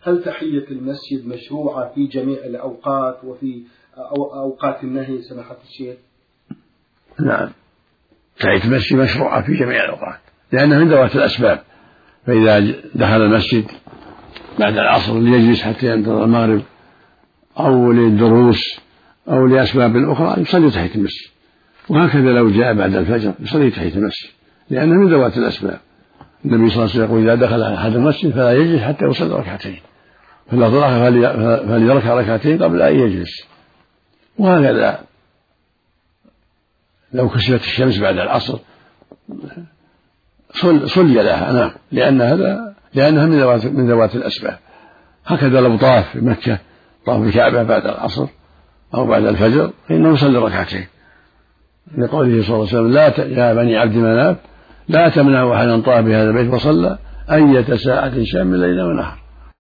هل تحية المسجد مشروعة في جميع الأوقات وفي أوقات النهي سماحة الشيخ؟ نعم، تحية المسجد مشروعة في جميع الأوقات لأنها من ذوات الأسباب، فإذا دخل المسجد بعد العصر ليجلس حتى ينتظر المغرب أو للدروس أو لأسباب أخرى يصلي تحية المسجد، وهكذا لو جاء بعد الفجر يصلي تحية المسجد لأنها من ذوات الأسباب. النبي صلى الله عليه وسلم يقول إذا دخل أحد المسجد فلا يجلس حتى يصلي ركعتين، فليركع ركعتين قبل أن يجلس. وهكذا لو كسفت الشمس بعد العصر صلي لها، نعم، لأنها من ذوات الأسباب. هكذا لو طاف في مكة، طاف الكعبة بعد العصر أو بعد الفجر فإنه يصلي ركعتين، لقوله صلى الله عليه وسلم يا بني عبد مناف لا تمنعوا أحدا طاف بهذا البيت وصلى أية ساعة شاء من ليل ونهار.